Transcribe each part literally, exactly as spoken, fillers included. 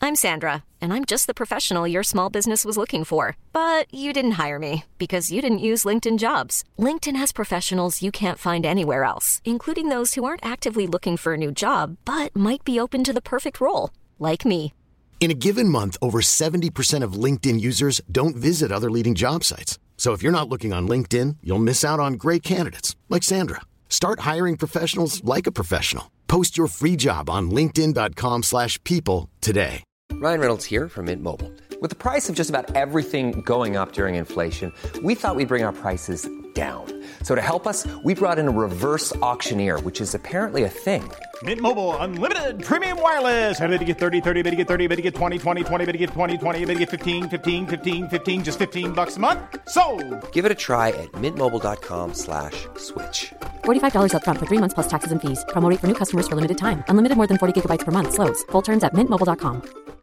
I'm Sandra, and I'm just the professional your small business was looking for. But you didn't hire me because you didn't use LinkedIn Jobs. LinkedIn has professionals you can't find anywhere else, including those who aren't actively looking for a new job, but might be open to the perfect role, like me. In a given month, over seventy percent of LinkedIn users don't visit other leading job sites. So if you're not looking on LinkedIn, you'll miss out on great candidates like Sandra. Start hiring professionals like a professional. Post your free job on linkedin dot com slash people today. Ryan Reynolds here from Mint Mobile. With the price of just about everything going up during inflation, we thought we'd bring our prices down. So to help us, we brought in a reverse auctioneer, which is apparently a thing. Mint Mobile Unlimited Premium Wireless. How to get thirty, thirty, how to get thirty, how to get twenty, twenty, twenty, how to get twenty, twenty, how to get fifteen, fifteen, fifteen, fifteen, just fifteen bucks a month? Sold! Give it a try at mintmobile.com slash switch. forty-five dollars up front for three months plus taxes and fees. Promo rate for new customers for limited time. Unlimited more than forty gigabytes per month. Slows full terms at mint mobile dot com.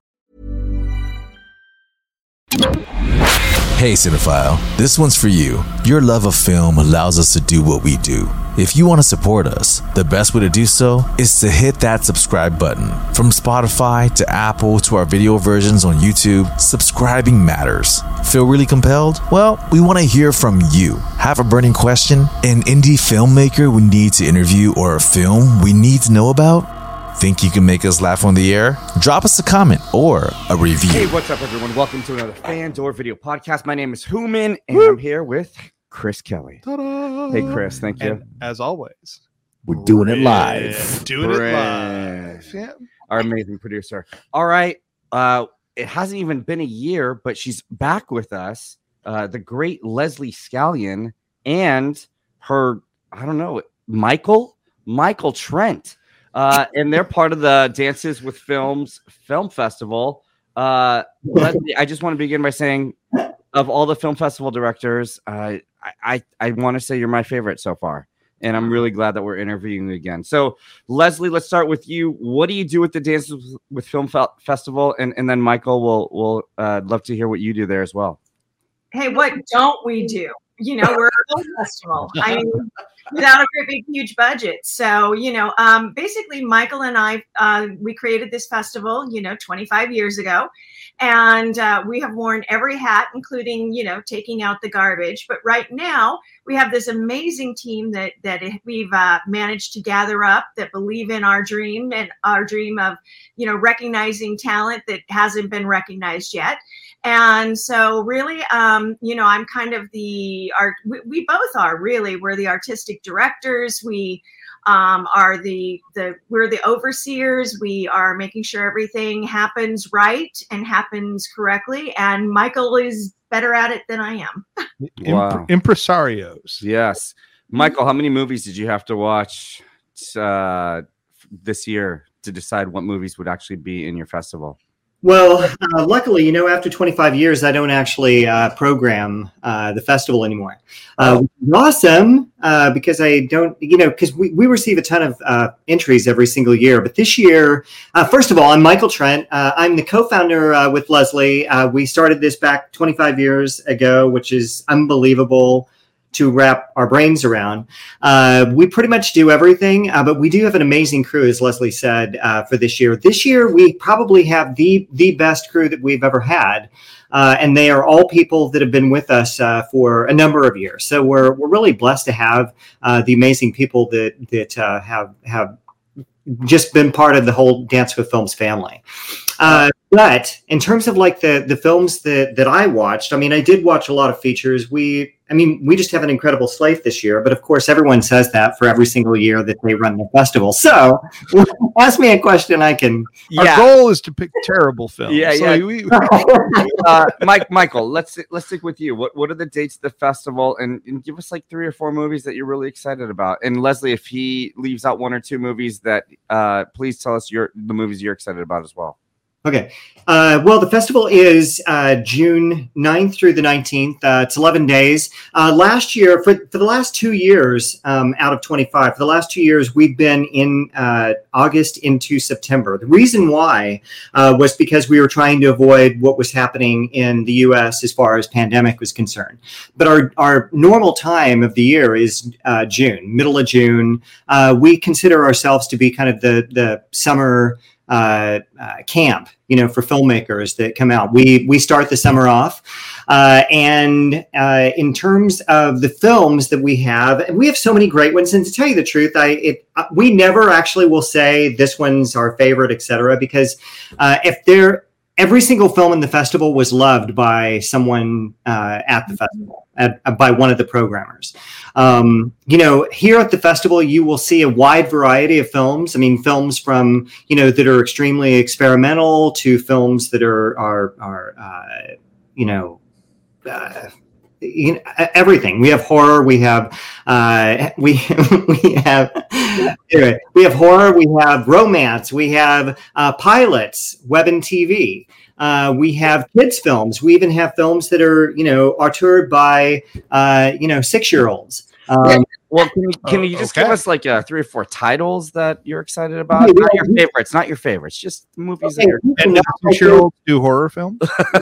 Hey Cinephile, this one's for you. Your love of film allows us to do what we do. If you want to support us, the best way to do so is to hit that subscribe button. From Spotify to Apple to our video versions on YouTube, subscribing matters. Feel really compelled? Well, we want to hear from you. Have a burning question? An indie filmmaker we need to interview or a film we need to know about? Think you can make us laugh on the air? Drop us a comment or a review. Hey, what's up, everyone? Welcome to another Fandor video podcast. My name is Human, and Woo! I'm here with Chris Kelly. Ta-da! Hey, Chris, thank you. And as always, we're doing it live. Doing it live. Yeah. Our amazing producer. All right. Uh, it hasn't even been a year, but she's back with us. Uh, the great Leslie Scallion and her, I don't know, Michael, Michael Trent. Uh, and they're part of the Dances with Films Film Festival. Uh, Leslie, I just want to begin by saying, of all the film festival directors, uh, I, I, I want to say you're my favorite so far. And I'm really glad that we're interviewing you again. So, Leslie, let's start with you. What do you do with the Dances with Film Fe- Festival? And, and then Michael, will will uh, love to hear what you do there as well. Hey, what don't we do? You know, we're a film festival. I mean, without a great big huge budget. So, you know, um, basically Michael and I, uh, we created this festival, you know, twenty-five years ago. And uh, we have worn every hat, including, you know, taking out the garbage. But right now we have this amazing team that that we've uh, managed to gather up that believe in our dream and our dream of, you know, recognizing talent that hasn't been recognized yet. And so really, um, you know, I'm kind of the art. We, we both are really. We're the artistic directors. We um, are the the we're the overseers. We are making sure everything happens right and happens correctly. And Michael is better at it than I am. Wow. Impresarios. Yes, Michael. How many movies did you have to watch uh, this year to decide what movies would actually be in your festival? Well, uh, luckily, you know, after twenty-five years, I don't actually uh, program uh, the festival anymore. Uh, which is awesome uh, because I don't, you know, because we, we receive a ton of uh, entries every single year. But this year, uh, first of all, I'm Michael Trent. Uh, I'm the co-founder uh, with Leslie. Uh, we started this back twenty-five years ago, which is unbelievable to wrap our brains around. Uh, we pretty much do everything, uh, but we do have an amazing crew, as Leslie said, uh, for this year. This year, we probably have the the best crew that we've ever had, uh, and they are all people that have been with us uh, for a number of years. So we're we're really blessed to have uh, the amazing people that that uh, have have just been part of the whole Dance with Films family. Uh, but in terms of like the the films that that I watched, I mean, I did watch a lot of features. We, I mean, we just have an incredible slate this year. But of course, everyone says that for every single year that they run the festival. So, ask me a question. I can. Our yeah. goal is to pick terrible films. Yeah, so yeah. We, uh, Mike, Michael, let's let's stick with you. What what are the dates of the festival? And, and give us like three or four movies that you're really excited about. And Leslie, if he leaves out one or two movies, that uh, please tell us your the movies you're excited about as well. Okay. Uh, well, the festival is uh, June ninth through the nineteenth. Uh, it's eleven days. Uh, last year, for, for the last two years um, out of twenty-five, for the last two years, we've been in uh, August into September. The reason why uh, was because we were trying to avoid what was happening in the U S as far as pandemic was concerned. But our, our normal time of the year is uh, June, middle of June. Uh, we consider ourselves to be kind of the, the summer uh, uh, camp, you know, for filmmakers that come out. We we start the summer off, uh, and uh, in terms of the films that we have, and we have so many great ones. And to tell you the truth, I it uh, we never actually will say this one's our favorite, et cetera, because uh, if they're every single film in the festival was loved by someone uh, at the festival, at, uh, by one of the programmers. Um, you know, here at the festival, you will see a wide variety of films. I mean, films from, you know, that are extremely experimental to films that are, are, are uh, you know, uh, you know, everything. We have horror. We have uh, we we have anyway, we have horror. We have romance. We have uh, pilots, web and T V. Uh, we have kids films. We even have films that are, you know, auteured by uh, you know six year olds. Um, well, can you, can you just okay. give us like uh, three or four titles that you're excited about? Not your favorites, not your favorites, just movies okay, that you're. And six-year-olds do horror films?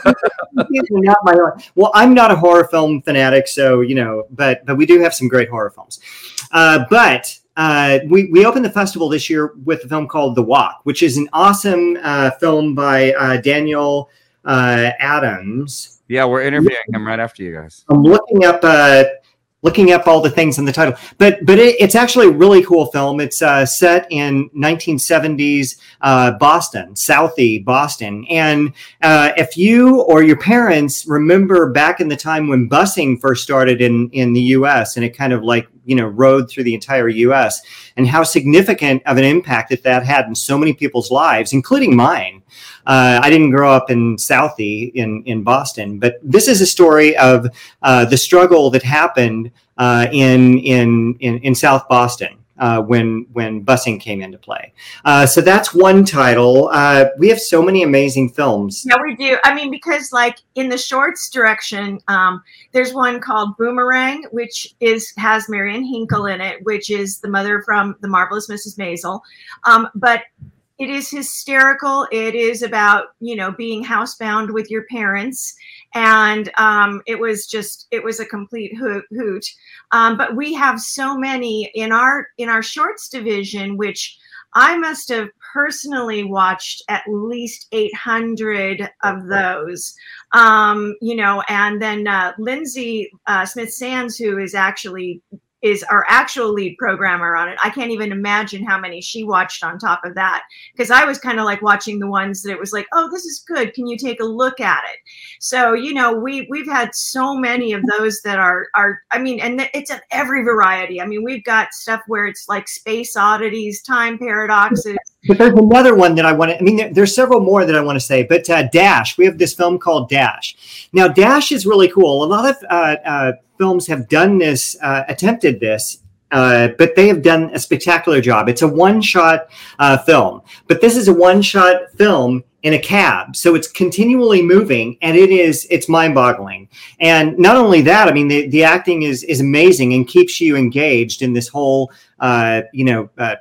Not my own. Well, I'm not a horror film fanatic, so you know, but but we do have some great horror films. Uh, but uh, we we opened the festival this year with a film called The Walk, which is an awesome uh, film by uh, Daniel uh, Adams. Yeah, we're interviewing him right after you guys. I'm looking up. Uh, looking up all the things in the title, but but it, it's actually a really cool film. It's uh, set in nineteen seventies uh, Boston, Southie Boston. And uh, if you or your parents remember back in the time when busing first started in, in the U S and it kind of like, you know, rode through the entire U S and how significant of an impact that that had in so many people's lives, including mine. Uh, I didn't grow up in Southie in, in Boston, but this is a story of uh, the struggle that happened uh, in, in in in South Boston uh, when when busing came into play. Uh, so that's one title. Uh, we have so many amazing films. Yeah, we do. I mean, because like in the shorts direction, um, there's one called Boomerang, which is has Marian Hinkle in it, which is the mother from The Marvelous Missus Maisel. Um, but it is hysterical. It is about, you know, being housebound with your parents. And um, it was just, it was a complete hoot. hoot. Um, but we have so many in our, in our shorts division, which I must have personally watched at least eight hundred of those, um, you know, and then uh, Lindsay uh, Smith-Sands, who is actually is our actual lead programmer on it. I can't even imagine how many she watched on top of that, because I was kind of like watching the ones that it was like, oh, this is good. Can you take a look at it? So, you know, we, we've had so many of those that are, are I mean, and it's of every variety. I mean, we've got stuff where it's like space oddities, time paradoxes. But there's another one that I want to, I mean, there, there's several more that I want to say, but uh, Dash, we have this film called Dash. Now, Dash is really cool. A lot of uh, uh, films have done this, uh, attempted this, uh, but they have done a spectacular job. It's a one-shot uh, film, but this is a one-shot film in a cab. So it's continually moving, and it is, it's mind-boggling. And not only that, I mean, the, the acting is is amazing and keeps you engaged in this whole, uh, you know, uh,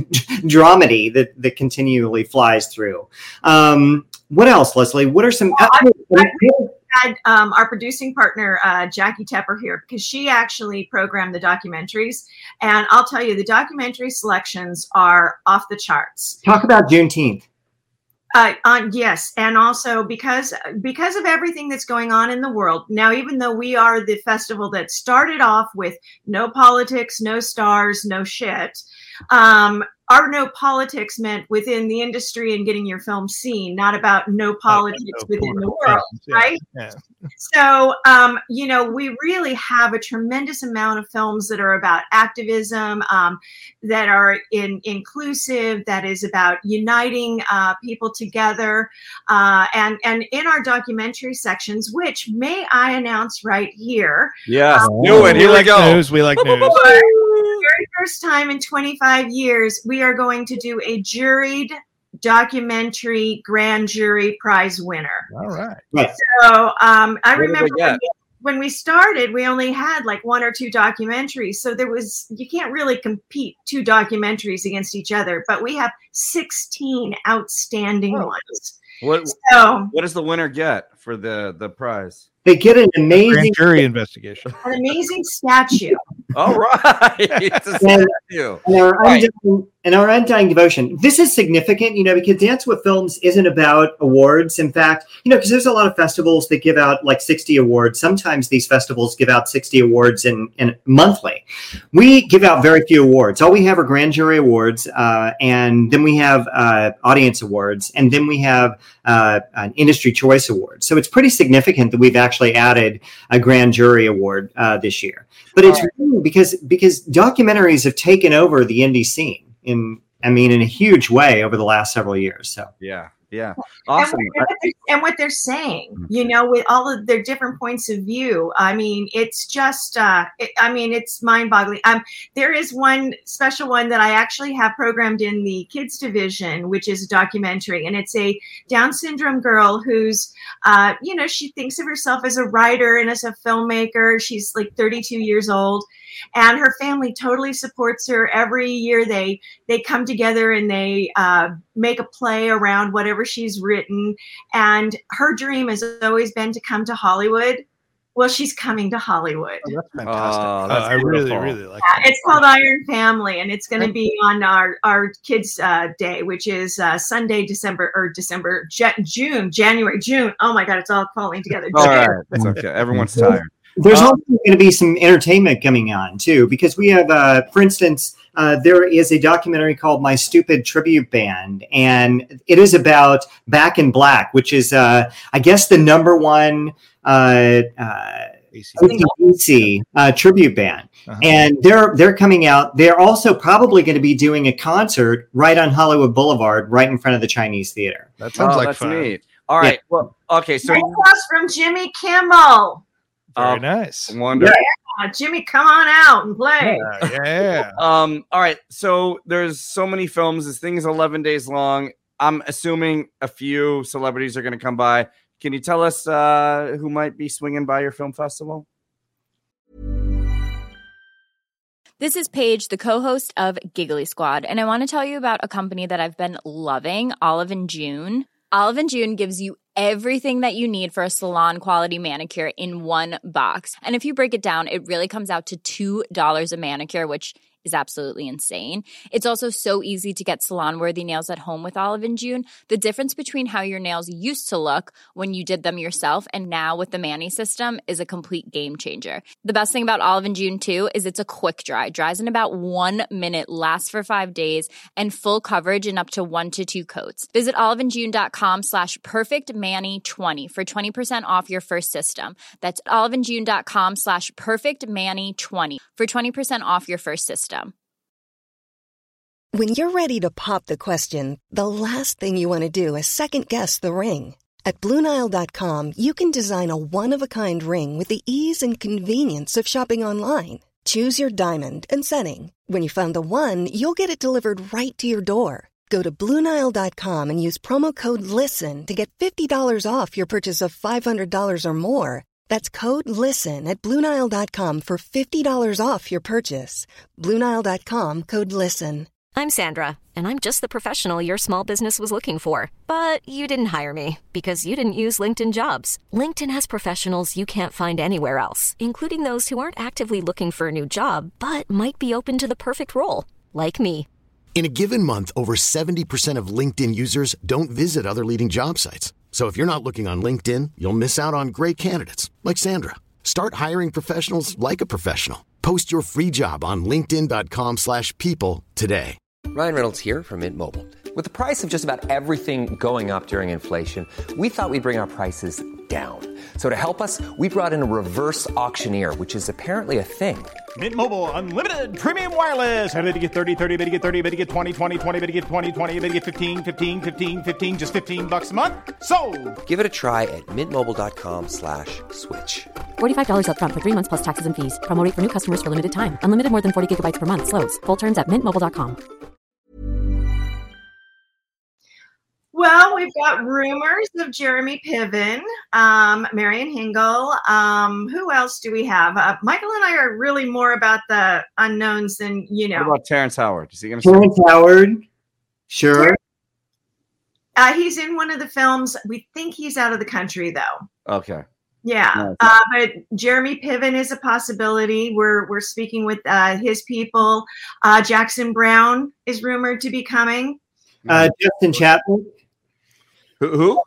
dramedy that, that continually flies through. Um, what else, Leslie? What are some... Well, I, I, had um, our producing partner, uh, Jackie Tepper, here, because she actually programmed the documentaries. And I'll tell you, the documentary selections are off the charts. Talk about Juneteenth. Uh, on, yes. And also because, because of everything that's going on in the world now, even though we are the festival that started off with no politics, no stars, no shit, um, our no politics meant within the industry and getting your film seen, not about no politics no within the world, yeah, right? Yeah. So, um, you know, we really have a tremendous amount of films that are about activism, um, that are in, inclusive, that is about uniting uh, people together. Uh, and, and in our documentary sections, which may I announce right here? Yes, um, do it. Here we, we like go. News. We like news. Very first time in twenty-five years, we are going to do a juried documentary grand jury prize winner. All right. Right. So um, I What remember did they when get? we, when we started, we only had like one or two documentaries. So there was, you can't really compete two documentaries against each other, but we have sixteen outstanding Oh. ones. What So What does the winner get for the the prize? They get an amazing Grand jury investigation. an amazing statue. All right. It's a And- statue. And our, Right. undone, and our undying devotion. This is significant, you know, because Dance with Films isn't about awards. In fact, you know, because there's a lot of festivals that give out like sixty awards. Sometimes these festivals give out sixty awards in, in monthly. We give out very few awards. All we have are grand jury awards, uh, and then we have uh, audience awards, and then we have uh, an industry choice award. So it's pretty significant that we've actually added a grand jury award uh, this year. But it's really because because documentaries have taken over the indie scene. In, I mean, in a huge way over the last several years. So yeah, yeah, awesome. And what, they're, and what they're saying, you know, with all of their different points of view. I mean, it's just, uh, it, I mean, it's mind-boggling. Um, there is one special one that I actually have programmed in the kids division, which is a documentary, and it's a Down syndrome girl who's, uh, you know, she thinks of herself as a writer and as a filmmaker. She's like thirty-two years old. And her family totally supports her. Every year they they come together and they uh, make a play around whatever she's written. And her dream has always been to come to Hollywood. Well, she's coming to Hollywood. Oh, that's fantastic. Oh, that's Uh, I really, beautiful. really like Yeah, that. it's called Iron Family, and it's going to be on our our kids' uh, day, which is uh, Sunday, December or December, Ja- June, January, June. Oh my God, it's all falling together. All right, it's okay. Everyone's tired. there's Um, also going to be some entertainment coming on too, because we have, uh, for instance, uh, there is a documentary called My Stupid Tribute Band, and it is about Back in Black, which is, uh, I guess, the number one uh, uh, A C D C uh, tribute band. Uh-huh. And they're they're coming out. They're also probably going to be doing a concert right on Hollywood Boulevard, right in front of the Chinese Theater. That sounds Oh, like that's fun. neat. All right. Yeah. Well, okay. So Right across from Jimmy Kimmel. Very um, nice. wonderful. Uh, Jimmy, come on out and play. Yeah, yeah. Um, all right. So there's so many films. This thing is eleven days long. I'm assuming a few celebrities are going to come by. Can you tell us uh, who might be swinging by your film festival? This is Paige, the co-host of Giggly Squad, and I want to tell you about a company that I've been loving, Olive and June. Olive and June gives you everything that you need for a salon quality manicure in one box. And if you break it down, it really comes out to two dollars a manicure, which is absolutely insane. It's also so easy to get salon-worthy nails at home with Olive and June. The difference between how your nails used to look when you did them yourself and now with the Mani system is a complete game changer. The best thing about Olive and June, too, is it's a quick dry. Dries in about one minute, lasts for five days, and full coverage in up to one to two coats. Visit oliveandjune.com slash perfectmani20 for twenty percent off your first system. That's oliveandjune.com slash perfectmani20 for twenty percent off your first system. When you're ready to pop the question, the last thing you want to do is second-guess the ring. At Blue Nile dot com, you can design a one-of-a-kind ring with the ease and convenience of shopping online. Choose your diamond and setting. When you find the one, you'll get it delivered right to your door. Go to Blue Nile dot com and use promo code LISTEN to get fifty dollars off your purchase of five hundred dollars or more. That's code LISTEN at Blue Nile dot com for fifty dollars off your purchase. Blue Nile dot com, code LISTEN. I'm Sandra, and I'm just the professional your small business was looking for. But you didn't hire me because you didn't use LinkedIn Jobs. LinkedIn has professionals you can't find anywhere else, including those who aren't actively looking for a new job, but might be open to the perfect role, like me. In a given month, over seventy percent of LinkedIn users don't visit other leading job sites. So if you're not looking on LinkedIn, you'll miss out on great candidates like Sandra. Start hiring professionals like a professional. Post your free job on linkedin dot com slash people today. Ryan Reynolds here from Mint Mobile. With the price of just about everything going up during inflation, we thought we'd bring our prices down. So to help us, we brought in a reverse auctioneer, which is apparently a thing. Mint Mobile Unlimited Premium Wireless. How to get thirty, thirty, how to get thirty, how to get twenty, twenty, twenty, how to get twenty, twenty, how to get fifteen, fifteen, fifteen, fifteen, just fifteen bucks a month? Sold! Give it a try at mintmobile.com slash switch. forty-five dollars up front for three months plus taxes and fees. Promo rate for new customers for limited time. Unlimited more than forty gigabytes per month. Slows full terms at mint mobile dot com. Well, we've got rumors of Jeremy Piven, um, Marion Hingle. Um, who else do we have? Uh, Michael and I are really more about the unknowns than, you know. What about Terrence Howard? Is he going to Terrence Howard, sure. Uh, he's in one of the films. We think he's out of the country, though. Okay. Yeah, Nice. uh, but Jeremy Piven is a possibility. We're we're speaking with uh, his people. Uh, Jackson Brown is rumored to be coming. Uh, Justin Chadwick. Who? Who?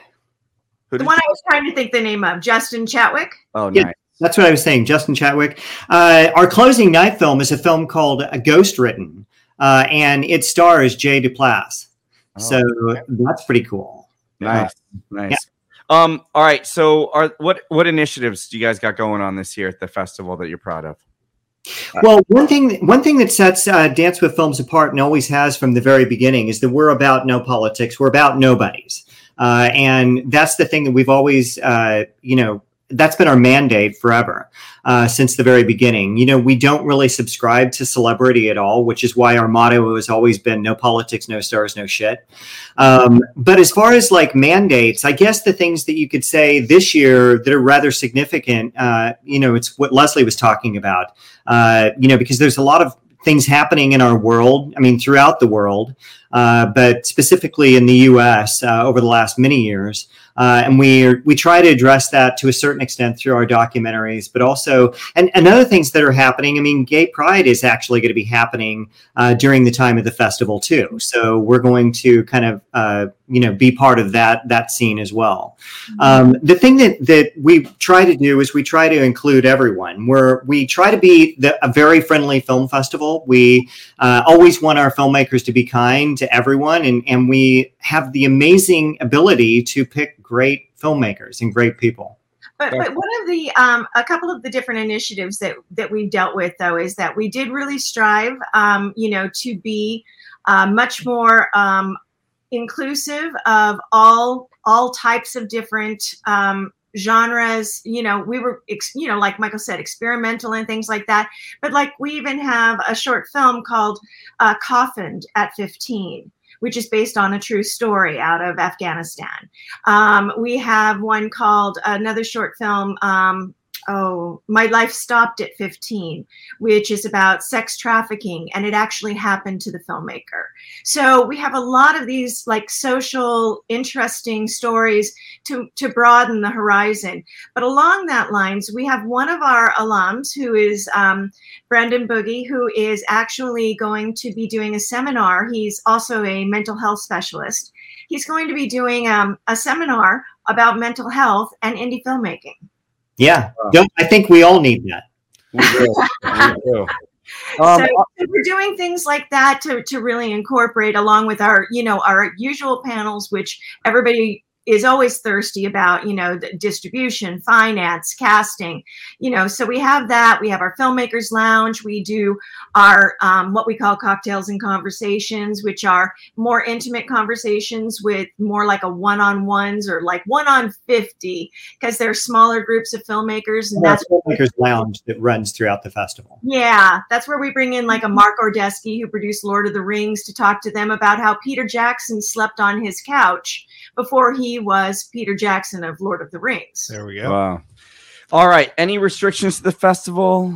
Who The did one you- I was trying to think the name of, Justin Chatwick. Oh, Yeah, nice. that's what I was saying. Justin Chadwick. Uh, our closing night film is a film called A Ghost Written, uh, and it stars Jay Duplass. Oh, so that's pretty cool. Nice, nice. Um, all right. So, are what what initiatives do you guys got going on this year at the festival that you're proud of? Well, one thing one thing that sets uh, Dance with Films apart and always has from the very beginning is that we're about no politics. We're about nobodies. Uh, and that's the thing that we've always, uh, you know, that's been our mandate forever, uh, since the very beginning. You know, we don't really subscribe to celebrity at all, which is why our motto has always been no politics, no stars, no shit. Um, but as far as like mandates, I guess the things that you could say this year that are rather significant, uh, you know, it's what Leslie was talking about, uh, you know, because there's a lot of things happening in our world, I mean, throughout the world, uh, but specifically in the U S uh, over the last many years. Uh, and we we try to address that to a certain extent through our documentaries, but also, and, and other things that are happening. I mean, Gay Pride is actually going to be happening uh, during the time of the festival too. So we're going to kind of, uh, you know, be part of that that scene as well. Um, the thing that that we try to do is we try to include everyone. We're we try to be the, a very friendly film festival. We uh, always want our filmmakers to be kind to everyone, and and we have the amazing ability to pick great filmmakers and great people. But, but one of the um, a couple of the different initiatives that that we've dealt with though is that we did really strive, um, you know, to be uh, much more um, inclusive of all all types of different um, genres. You know, we were, ex- you know, like Michael said, experimental and things like that. But like we even have a short film called uh, "Coffined at fifteen." Which is based on a true story out of Afghanistan. Um, we have one called another short film, um, oh, My Life Stopped at fifteen, which is about sex trafficking, and it actually happened to the filmmaker. So we have a lot of these like social, interesting stories to, to broaden the horizon. But along that lines, we have one of our alums who is um, Brendan Boogie, who is actually going to be doing a seminar. He's also a mental health specialist. He's going to be doing um, a seminar about mental health and indie filmmaking. Yeah, don't, I think we all need that. We do. We do. Um, Um, so we're doing things like that to, to really incorporate along with our, you know, our usual panels, which everybody is always thirsty about, you know, the distribution, finance, casting, you know, so we have that. We have our filmmakers lounge. We do our, um, what we call cocktails and conversations, which are more intimate conversations with more like a one-on-ones or like one on fifty, because they're smaller groups of filmmakers. And that's Filmmakers Lounge that runs throughout the festival. Yeah, that's where we bring in like a Mark Ordesky who produced Lord of the Rings to talk to them about how Peter Jackson slept on his couch before he was Peter Jackson of Lord of the Rings. There we go. Wow. All right. Any restrictions to the festival?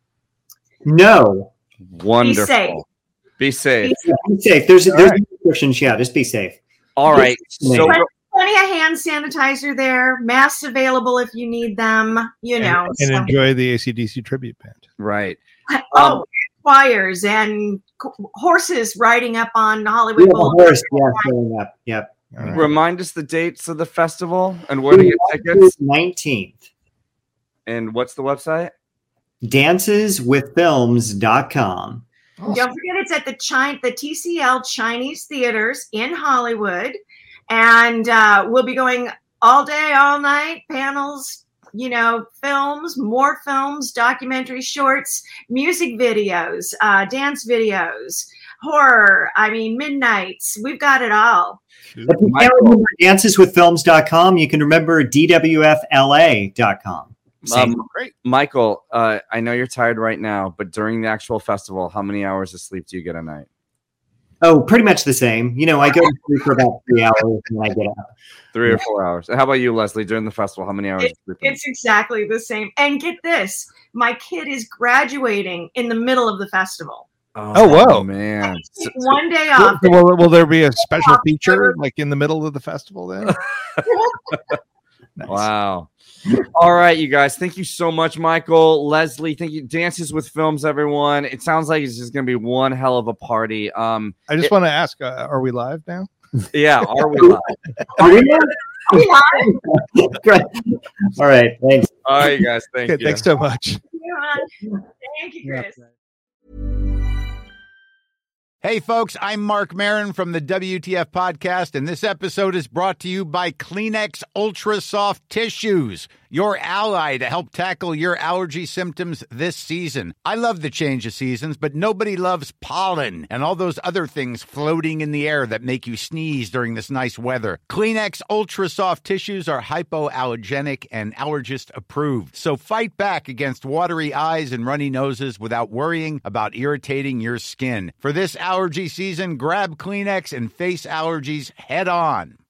No. Wonderful. Be safe. Be safe. Yeah, be safe. There's, All there's right. restrictions. Yeah, just be safe. All right. So Plenty, plenty of hand sanitizer there, masks available if you need them, you know. and, so- and enjoy the A C D C tribute band. right. Oh, choirs and c- horses riding up on We Hollywood have a Boulevard. horse, yeah, showing up. Yep. Remind us the dates of the festival and where to get tickets. nineteenth. And what's the website? dances with films dot com. Don't forget, it's at the China, the T C L Chinese Theaters in Hollywood, and uh, we'll be going all day, all night, panels, you know, films, more films, documentaries, shorts, music videos, uh, dance videos, horror. I mean, midnights. We've got it all. If you can't remember dances with films dot com, you can remember D W F L A dot com. Same. Um, great. Michael, uh, I know you're tired right now, but during the actual festival, how many hours of sleep do you get a night? Oh, pretty much the same. You know, I go to sleep for about three hours and I get up. Three or four hours. How about you, Leslie? During the festival, how many hours It- of sleep? It's exactly the same. And get this, my kid is graduating in the middle of the festival. Oh, wow. man. So- One day Will, off. will, will there be a special feature like in the middle of the festival then? Wow. All right, you guys. Thank you so much, Michael, Leslie. Thank you. Dances with Films, everyone. It sounds like it's just going to be one hell of a party. Um, I just it, want to ask: uh, Are we live now? Yeah, are we live? Are we live? Are we live? Great. All right. Thanks. All right, you guys. Thank Okay, you. Thanks so much. Thank you, Chris. Hey, folks, I'm Mark Maron from the W T F Podcast, and this episode is brought to you by Kleenex Ultra Soft Tissues, your ally to help tackle your allergy symptoms this season. I love the change of seasons, but nobody loves pollen and all those other things floating in the air that make you sneeze during this nice weather. Kleenex Ultra Soft Tissues are hypoallergenic and allergist approved, so fight back against watery eyes and runny noses without worrying about irritating your skin. For this allergy season, grab Kleenex and face allergies head on.